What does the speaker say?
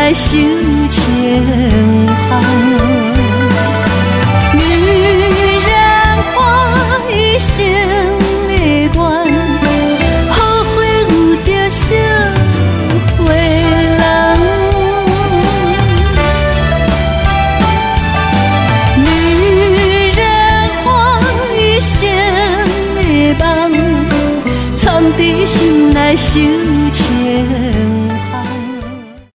来守情行。女人看一生的缘，后悔有着惜花人。女人看一生的梦，藏在心内守情。